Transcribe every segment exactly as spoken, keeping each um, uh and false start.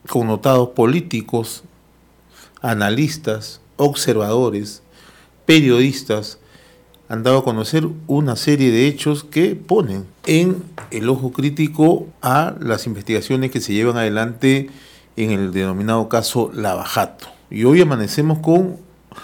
connotados políticos, analistas, observadores, periodistas, han dado a conocer una serie de hechos que ponen en el ojo crítico a las investigaciones que se llevan adelante en el denominado caso Lava Jato. Y hoy amanecemos con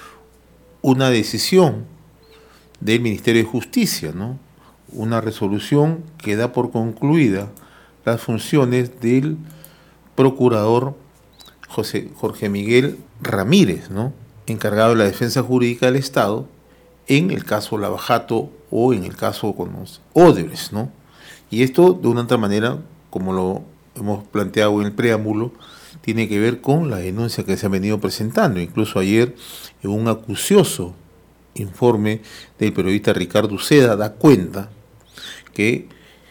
una decisión del Ministerio de Justicia, ¿no? Una resolución que da por concluida las funciones del procurador José Jorge Miguel Ramírez, ¿no? Encargado de la defensa jurídica del Estado en el caso Lava Jato o en el caso con los Odebrecht, ¿no? Y esto, de una otra manera, como lo hemos planteado en el preámbulo, tiene que ver con la denuncia que se ha venido presentando. Incluso ayer, en un acucioso informe del periodista Ricardo Uceda, da cuenta que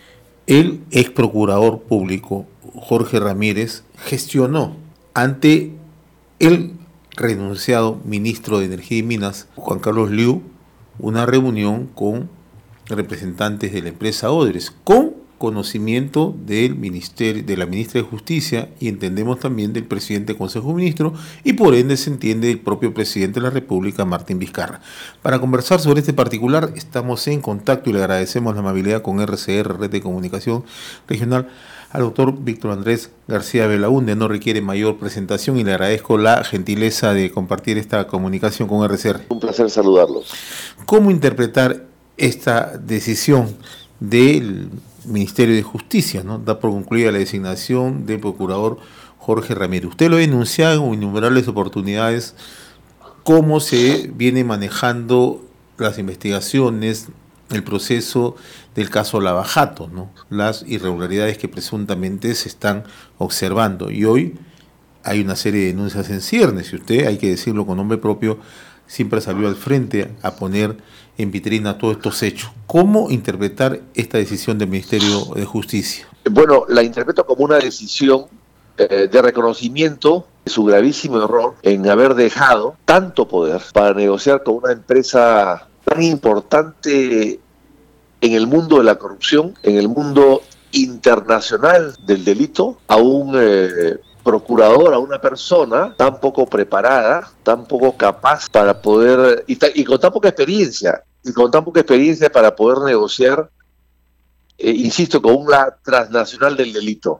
el ex procurador público Jorge Ramírez gestionó ante el renunciado ministro de Energía y Minas, Juan Carlos Liu, una reunión con representantes de la empresa Odebrecht, con conocimiento del ministerio, de la ministra de Justicia, y entendemos también del presidente del Consejo de Ministros, y por ende se entiende del propio presidente de la República, Martín Vizcarra. Para conversar sobre este particular estamos en contacto y le agradecemos la amabilidad con R C R, Red de Comunicación Regional, al doctor Víctor Andrés García Belaúnde. No requiere mayor presentación y le agradezco la gentileza de compartir esta comunicación con R C R. Un placer saludarlos. ¿Cómo interpretar esta decisión del Ministerio de Justicia, ¿no? Da por concluida la designación del procurador Jorge Ramírez? Usted lo ha denunciado en innumerables oportunidades, cómo se viene manejando las investigaciones, el proceso del caso Lava Jato, ¿no? Las irregularidades que presuntamente se están observando. Y hoy hay una serie de denuncias en ciernes, y usted, hay que decirlo con nombre propio, siempre salió al frente a poner en vitrina todos estos hechos. ¿Cómo interpretar esta decisión del Ministerio de Justicia? Bueno, la interpreto como una decisión eh, de reconocimiento de su gravísimo error en haber dejado tanto poder para negociar con una empresa tan importante en el mundo de la corrupción, en el mundo internacional del delito, a un eh, procurador, a una persona tan poco preparada, tan poco capaz para poder, y, y con tan poca experiencia, y con tan poca experiencia para poder negociar, eh, insisto, con una transnacional del delito.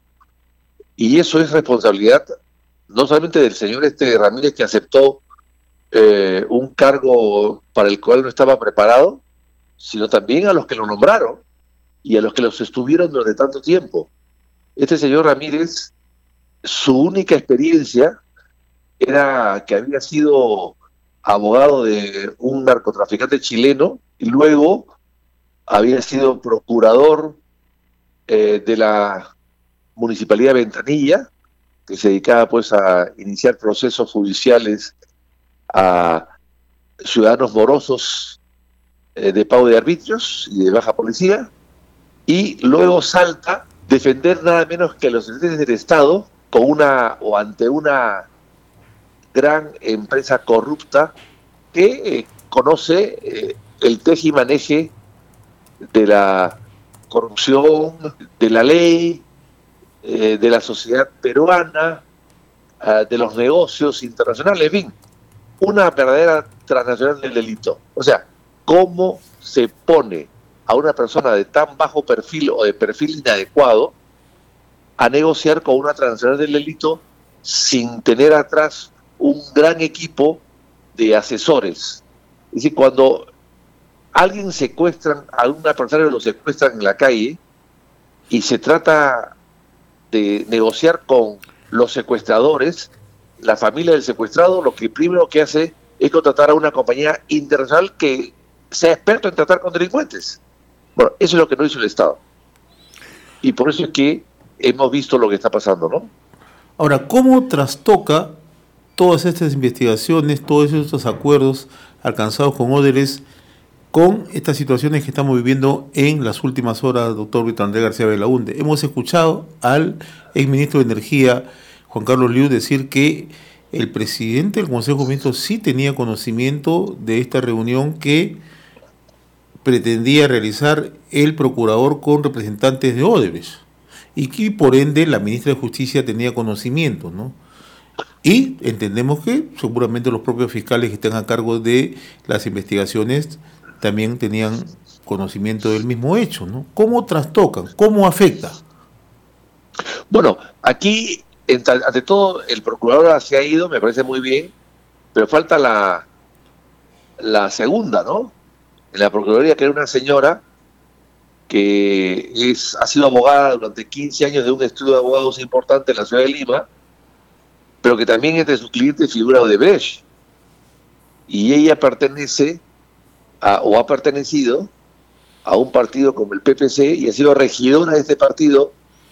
Y eso es responsabilidad no solamente del señor este Ramírez, que aceptó eh, un cargo para el cual no estaba preparado, sino también a los que lo nombraron y a los que los estuvieron durante tanto tiempo. Este señor Ramírez, su única experiencia era que había sido abogado de un narcotraficante chileno y luego había sido procurador eh, de la Municipalidad de Ventanilla, que se dedicaba pues a iniciar procesos judiciales a ciudadanos morosos eh, de pago de arbitrios y de baja policía, y luego salta a defender nada menos que a los intereses del Estado con una o ante una gran empresa corrupta que eh, conoce eh, el tejimaneje de la corrupción, de la ley, eh, de la sociedad peruana, uh, de los negocios internacionales, en fin, una verdadera transnacional del delito. O sea, ¿cómo se pone a una persona de tan bajo perfil o de perfil inadecuado a negociar con una transnacional del delito sin tener atrás un gran equipo de asesores? Es decir, cuando alguien secuestran a una persona, lo secuestran en la calle y se trata de negociar con los secuestradores, la familia del secuestrado lo que primero que hace es contratar a una compañía internacional que sea experto en tratar con delincuentes. Bueno, eso es lo que no hizo el Estado. Y por eso es que hemos visto lo que está pasando, ¿no? Ahora, ¿cómo trastoca todas estas investigaciones, todos estos acuerdos alcanzados con Odebrecht con estas situaciones que estamos viviendo en las últimas horas, doctor Víctor Andrés García Belaúnde? Hemos escuchado al exministro de Energía, Juan Carlos Liu, decir que el presidente del Consejo de Ministros sí tenía conocimiento de esta reunión que pretendía realizar el procurador con representantes de Odebrecht. y que por ende la ministra de Justicia tenía conocimiento, ¿no? Y entendemos que seguramente los propios fiscales que están a cargo de las investigaciones también tenían conocimiento del mismo hecho, ¿no? ¿Cómo trastocan? ¿Cómo afecta? Bueno, aquí, ante todo, el procurador se ha ido, me parece muy bien, pero falta la, la segunda, ¿no? En la Procuraduría, que era una señora que es, ha sido abogada durante quince años de un estudio de abogados importante en la ciudad de Lima, pero que también entre sus clientes figura Odebrecht. Y ella pertenece, a, o ha pertenecido, a un partido como el P P C y ha sido regidora de este partido,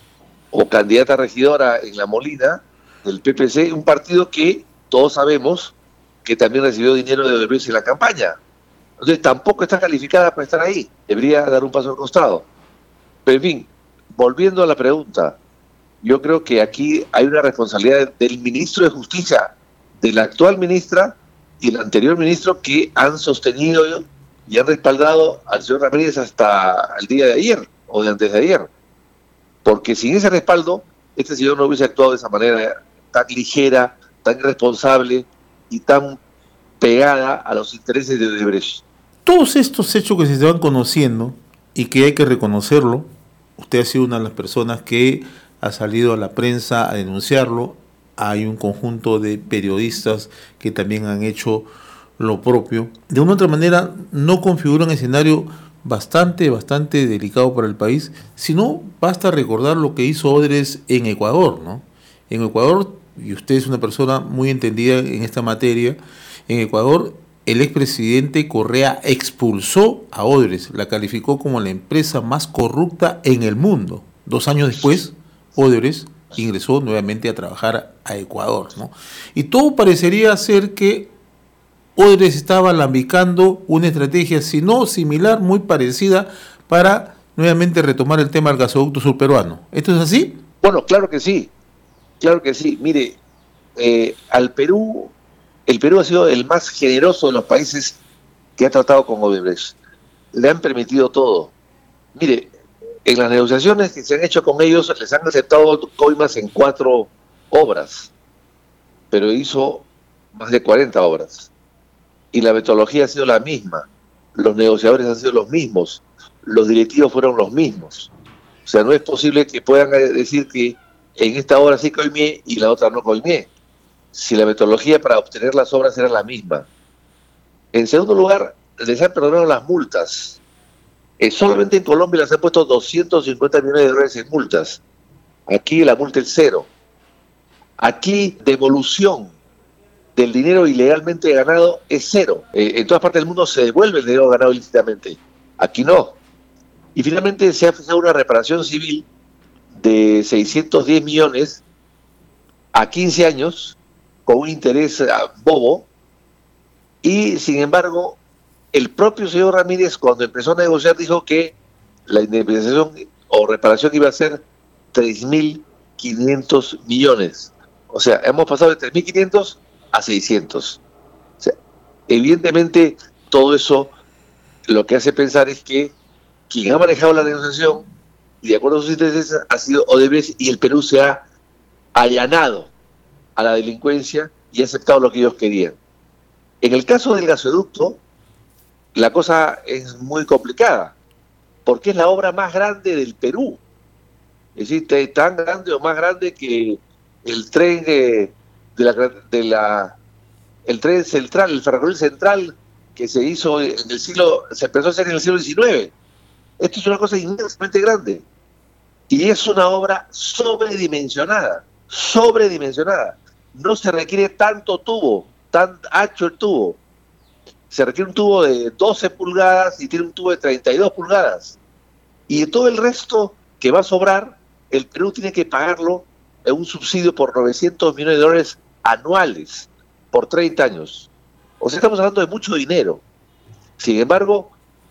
o candidata a regidora en La Molina, del P P C, un partido que todos sabemos que también recibió dinero de Odebrecht en la campaña. Entonces tampoco está calificada para estar ahí, debería dar un paso al costado. Pero en fin, volviendo a la pregunta, yo creo que aquí hay una responsabilidad del ministro de Justicia, de la actual ministra y el anterior ministro, que han sostenido y han respaldado al señor Ramírez hasta el día de ayer, o de antes de ayer. Porque sin ese respaldo, este señor no hubiese actuado de esa manera tan ligera, tan irresponsable y tan pegada a los intereses de Odebrecht. Todos estos hechos que se van conociendo y que hay que reconocerlo, usted ha sido una de las personas que ha salido a la prensa a denunciarlo, hay un conjunto de periodistas que también han hecho lo propio. De una u otra manera no configura un escenario bastante, bastante delicado para el país, sino basta recordar lo que hizo Odebrecht en Ecuador, ¿no? En Ecuador, y usted es una persona muy entendida en esta materia, en Ecuador el expresidente Correa expulsó a Odebrecht, la calificó como la empresa más corrupta en el mundo. Dos años después, Odebrecht ingresó nuevamente a trabajar a Ecuador, ¿no? Y todo parecería ser que Odebrecht estaba alambicando una estrategia, si no similar, muy parecida, para nuevamente retomar el tema del gasoducto surperuano. ¿Esto es así? Bueno, claro que sí, claro que sí. Mire, eh, al Perú, el Perú ha sido el más generoso de los países que ha tratado con Odebrecht. Le han permitido todo. Mire, en las negociaciones que se han hecho con ellos, les han aceptado coimas en cuatro obras, pero hizo más de cuarenta obras. Y la metodología ha sido la misma, los negociadores han sido los mismos, los directivos fueron los mismos. O sea, no es posible que puedan decir que en esta obra sí coimié y la otra no coimié, si la metodología para obtener las obras era la misma. En segundo lugar, les han perdonado las multas. Eh, solamente en Colombia les han puesto doscientos cincuenta millones de dólares en multas. Aquí la multa es cero. Aquí devolución del dinero ilegalmente ganado es cero. Eh, en todas partes del mundo se devuelve el dinero ganado ilícitamente. Aquí no. Y finalmente se ha fijado una reparación civil de seiscientos diez millones a quince años con un interés uh, bobo, y sin embargo el propio señor Ramírez, cuando empezó a negociar, dijo que la indemnización o reparación iba a ser tres mil quinientos millones. O sea, hemos pasado de tres mil quinientos a seiscientos. O sea, evidentemente todo eso lo que hace pensar es que quien ha manejado la negociación y de acuerdo a sus intereses ha sido Odebrecht, y el Perú se ha allanado a la delincuencia y ha aceptado lo que ellos querían. En el caso del gasoducto, la cosa es muy complicada, porque es la obra más grande del Perú. Es decir, tan grande o más grande que el tren de, de, la, de la el tren central, el ferrocarril central que se hizo en el siglo, se empezó a hacer en el siglo diecinueve. Esto es una cosa inmensamente grande. Y es una obra sobredimensionada, sobredimensionada. No se requiere tanto tubo, tan ancho el tubo. Se requiere un tubo de doce pulgadas y tiene un tubo de treinta y dos pulgadas. Y de todo el resto que va a sobrar, el Perú tiene que pagarlo en un subsidio por novecientos millones de dólares anuales por treinta años. O sea, estamos hablando de mucho dinero. Sin embargo,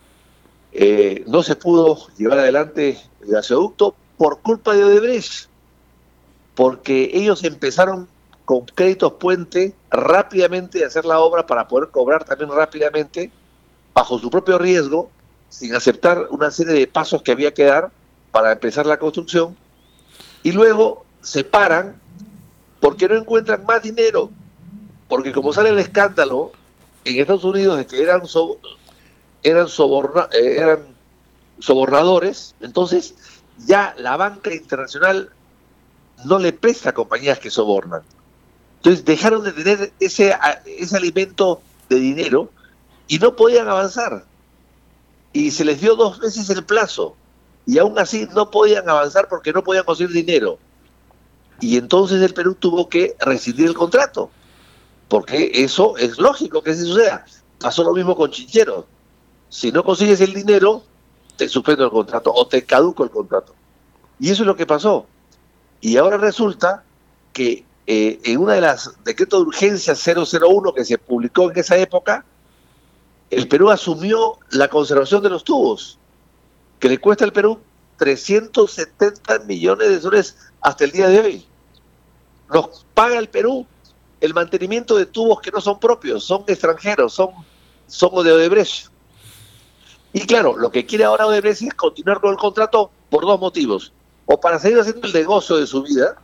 eh, no se pudo llevar adelante el gasoducto por culpa de Odebrecht, porque ellos empezaron con créditos puente rápidamente a hacer la obra para poder cobrar también rápidamente, bajo su propio riesgo, sin aceptar una serie de pasos que había que dar para empezar la construcción, y luego se paran porque no encuentran más dinero, porque como sale el escándalo en Estados Unidos de que eran, so, eran, soborna, eh, eran sobornadores, entonces ya la banca internacional no le presta a compañías que sobornan. Entonces dejaron de tener ese, ese alimento de dinero y no podían avanzar. Y se les dio dos veces el plazo. Y aún así no podían avanzar porque no podían conseguir dinero. Y entonces el Perú tuvo que rescindir el contrato. Porque eso es lógico que así suceda. Pasó lo mismo con Chinchero. Si no consigues el dinero, te suspendo el contrato o te caduco el contrato. Y eso es lo que pasó. Y ahora resulta que eh, en una de las decretos de urgencia cero cero uno que se publicó en esa época, el Perú asumió la conservación de los tubos, que le cuesta al Perú trescientos setenta millones de soles hasta el día de hoy. Nos paga el Perú el mantenimiento de tubos que no son propios, son extranjeros, son, son de Odebrecht. Y claro, lo que quiere ahora Odebrecht es continuar con el contrato por dos motivos. O para seguir haciendo el negocio de su vida,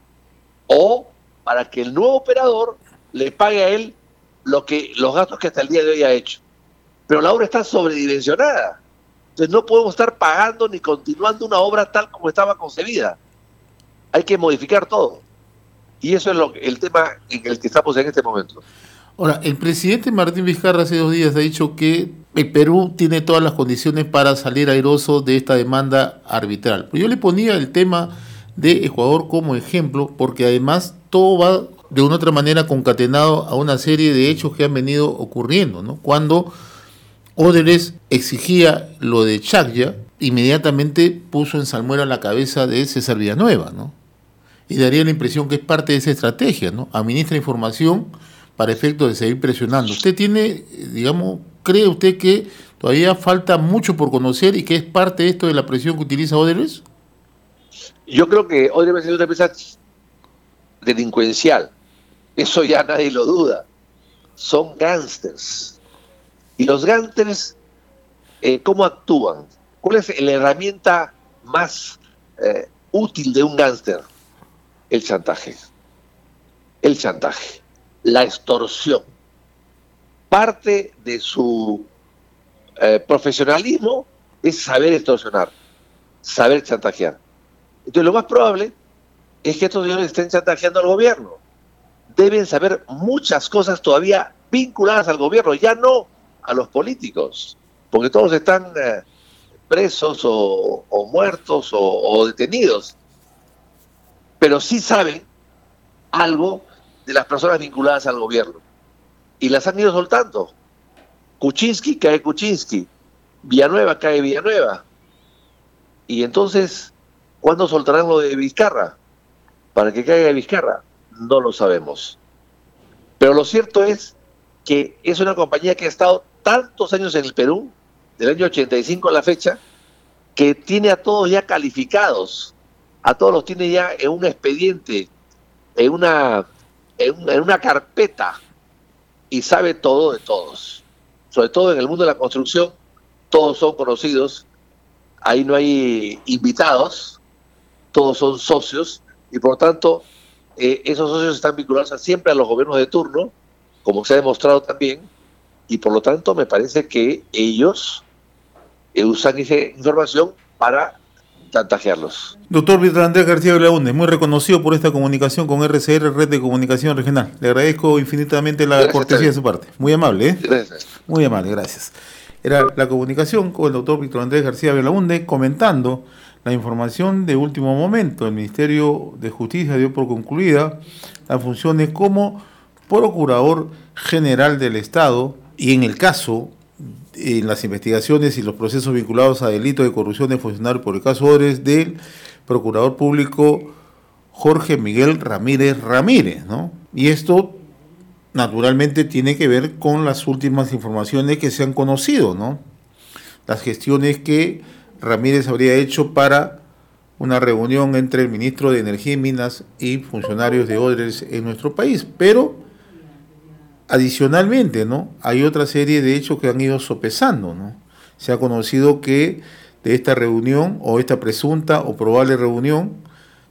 o para que el nuevo operador le pague a él lo que, los gastos que hasta el día de hoy ha hecho. Pero la obra está sobredimensionada. Entonces no podemos estar pagando ni continuando una obra tal como estaba concebida. Hay que modificar todo. Y eso es lo, el tema en el que estamos en este momento. Ahora, el presidente Martín Vizcarra hace dos días ha dicho que el Perú tiene todas las condiciones para salir airoso de esta demanda arbitral. Pero yo le ponía el tema de Ecuador como ejemplo, porque además todo va de una u otra manera concatenado a una serie de hechos que han venido ocurriendo, ¿no? Cuando Odebrecht exigía lo de Chacya, inmediatamente puso en salmuera la cabeza de César Villanueva, ¿no? Y daría la impresión que es parte de esa estrategia, ¿no? Administra información para efecto de seguir presionando. ¿Usted tiene, digamos, cree usted que todavía falta mucho por conocer y que es parte de esto de la presión que utiliza Odebrecht? Yo creo que Odebrecht es una empresa delincuencial. Eso ya nadie lo duda. Son gángsters. Y los gángsters, eh, ¿cómo actúan? ¿Cuál es la herramienta más eh, útil de un gángster? El chantaje. El chantaje. La extorsión. Parte de su eh, profesionalismo es saber extorsionar, saber chantajear. Entonces lo más probable es que estos señores estén chantajeando al gobierno. Deben saber muchas cosas todavía vinculadas al gobierno, ya no a los políticos, porque todos están eh, presos o, o muertos o, o detenidos. Pero sí saben algo de las personas vinculadas al gobierno. Y las han ido soltando. Kuczynski cae Kuczynski, Villanueva cae Villanueva. Y entonces, ¿cuándo soltarán lo de Vizcarra? Para que caiga Vizcarra, no lo sabemos. Pero lo cierto es que es una compañía que ha estado tantos años en el Perú, del año ochenta y cinco a la fecha, que tiene a todos ya calificados, a todos los tiene ya en un expediente, en una, en una, en una carpeta, y sabe todo de todos. Sobre todo en el mundo de la construcción, todos son conocidos, ahí no hay invitados, todos son socios, y por lo tanto, eh, esos socios están vinculados siempre a los gobiernos de turno, como se ha demostrado también, y por lo tanto me parece que ellos eh, usan esa información para chantajearlos. Doctor Víctor Andrés García Belaúnde, muy reconocido por esta comunicación con R C R, Red de Comunicación Regional. Le agradezco infinitamente la gracias, cortesía de su parte. Muy amable, ¿eh? Gracias. Muy amable, gracias. Era la comunicación con el doctor Víctor Andrés García Belaúnde comentando la información de último momento. El Ministerio de Justicia dio por concluida las funciones como Procurador General del Estado y en el caso, en las investigaciones y los procesos vinculados a delitos de corrupción de funcionarios por el caso Odebrecht del Procurador Público Jorge Miguel Ramírez Ramírez, ¿no? Y esto naturalmente tiene que ver con las últimas informaciones que se han conocido, ¿no? Las gestiones que Ramírez habría hecho para una reunión entre el ministro de Energía y Minas y funcionarios de Odebrecht en nuestro país, pero adicionalmente, ¿no? Hay otra serie de hechos que han ido sopesando, ¿no? Se ha conocido que de esta reunión o esta presunta o probable reunión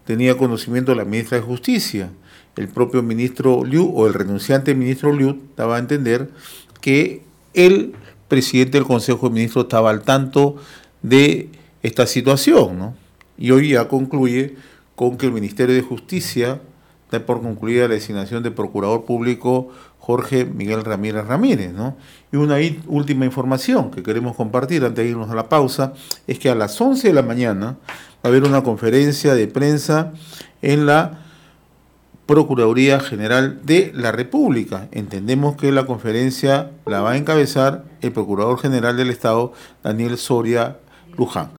tenía conocimiento la ministra de Justicia. El propio ministro Liu, o el renunciante ministro Liu, daba a entender que el presidente del Consejo de Ministros estaba al tanto de esta situación, ¿no? Y hoy ya concluye con que el Ministerio de Justicia da por concluida la designación de Procurador Público Jorge Miguel Ramírez Ramírez, ¿no? Y una última información que queremos compartir antes de irnos a la pausa es que a las once de la mañana va a haber una conferencia de prensa en la Procuraduría General de la República. Entendemos que la conferencia la va a encabezar el Procurador General del Estado, Daniel Soria Luján.